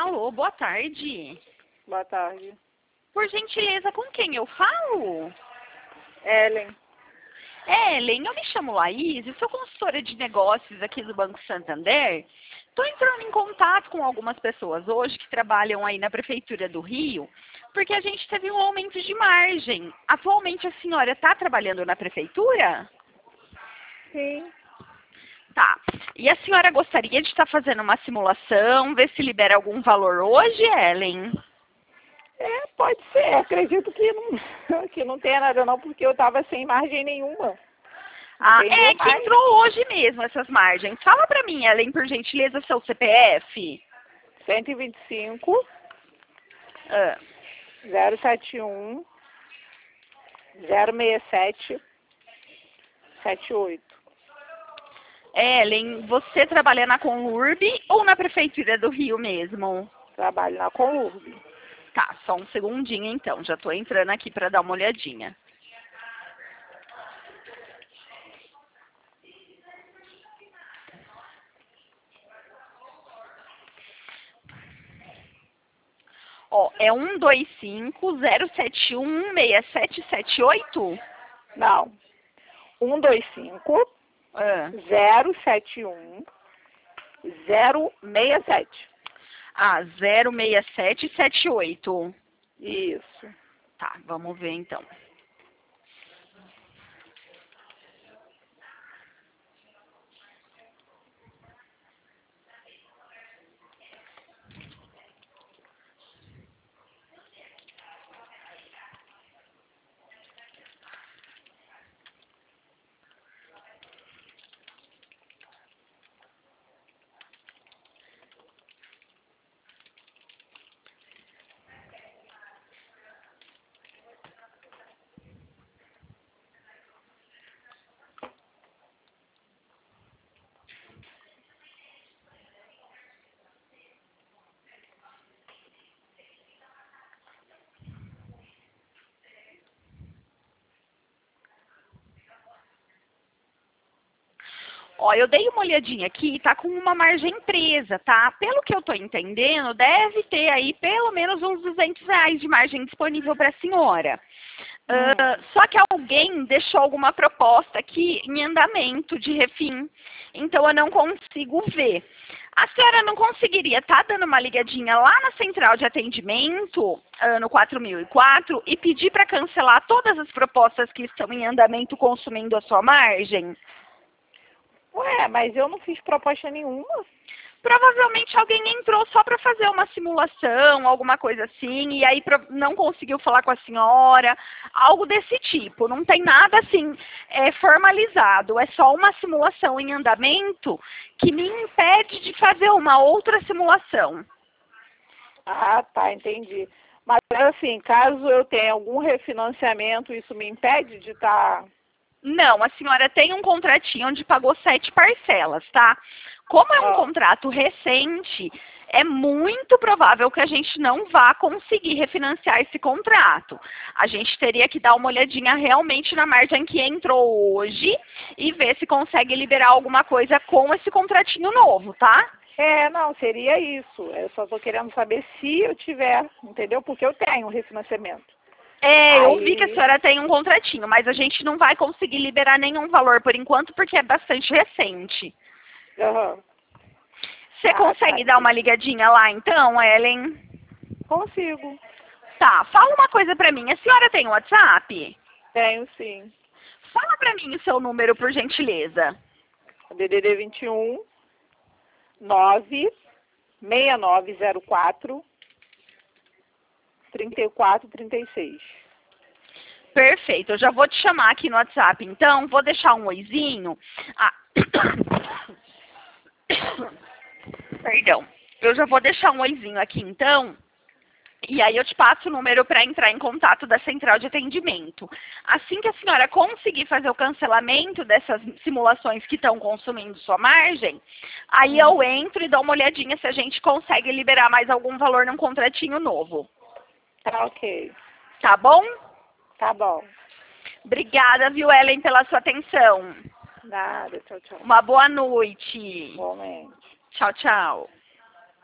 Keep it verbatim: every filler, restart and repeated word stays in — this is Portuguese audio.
Alô, boa tarde. Boa tarde. Por gentileza, com quem eu falo? Ellen. Ellen, eu me chamo Laís e sou consultora de negócios aqui do Banco Santander. Estou entrando em contato com algumas pessoas hoje que trabalham aí na Prefeitura do Rio, porque a gente teve um aumento de margem. Atualmente a senhora está trabalhando na Prefeitura? Sim. Tá. E a senhora gostaria de estar fazendo uma simulação, ver se libera algum valor hoje, Ellen? É, pode ser. Acredito que não, que não tenha nada não, porque eu estava sem margem nenhuma. Ah, Entendeu é que mais? entrou hoje mesmo essas margens. Fala pra mim, Ellen, por gentileza, seu C P F. cento e vinte e cinco, Ah, zero sete um, zero seis sete, sete oito. Ellen, você trabalha na Conurb ou na Prefeitura do Rio mesmo? Trabalho na Conurb. Tá, só um segundinho então. Já tô entrando aqui pra dar uma olhadinha. Ó, é um dois cinco, zero sete um, seis sete sete oito? Não. um dois cinco, Ah, zero sete um, zero seis sete. ah, zero seis sete sete oito. Isso. Tá, vamos ver então. Ó, eu dei uma olhadinha aqui, tá com uma margem presa, tá? Pelo que eu tô entendendo, deve ter aí pelo menos uns duzentos reais de margem disponível para a senhora. Hum. Uh, só que alguém deixou alguma proposta aqui em andamento de refim, então eu não consigo ver. A senhora não conseguiria estar dando uma ligadinha lá na central de atendimento, uh, no quatro mil e quatro, e pedir para cancelar todas as propostas que estão em andamento consumindo a sua margem? Ué, mas eu não fiz proposta nenhuma. Provavelmente alguém entrou só para fazer uma simulação, alguma coisa assim, e aí não conseguiu falar com a senhora, algo desse tipo. Não tem nada assim é, formalizado, é só uma simulação em andamento que me impede de fazer uma outra simulação. Ah, tá, entendi. Mas assim, caso eu tenha algum refinanciamento, isso me impede de estar... Não, a senhora tem um contratinho onde pagou sete parcelas, tá? Como é um Ah. contrato recente, é muito provável que a gente não vá conseguir refinanciar esse contrato. A gente teria que dar uma olhadinha realmente na margem que entrou hoje e ver se consegue liberar alguma coisa com esse contratinho novo, tá? É, não, seria isso. Eu só tô querendo saber se eu tiver, entendeu? Porque eu tenho um refinanciamento. É, eu Aí... vi que a senhora tem um contratinho, mas a gente não vai conseguir liberar nenhum valor por enquanto porque é bastante recente. Uhum. Você Ah, consegue tá. dar uma ligadinha lá então, Ellen? Consigo. Tá, fala uma coisa pra mim. A senhora tem WhatsApp? Tenho sim. Fala pra mim o seu número, por gentileza. D D D vinte e um, nove, seis nove zero quatro, trinta e quatro, trinta e seis. Perfeito, eu já vou te chamar aqui no WhatsApp, então. Vou deixar um oizinho. Ah. Perdão. Eu já vou deixar um oizinho aqui, então. E aí eu te passo o número para entrar em contato da central de atendimento. Assim que a senhora conseguir fazer o cancelamento dessas simulações que estão consumindo sua margem, aí eu entro e dou uma olhadinha se a gente consegue liberar mais algum valor num contratinho novo. Tá ok. Tá bom? Tá bom. Obrigada, viu, Ellen, pela sua atenção. Nada, tchau, tchau. Uma boa noite. Igualmente. Tchau, tchau.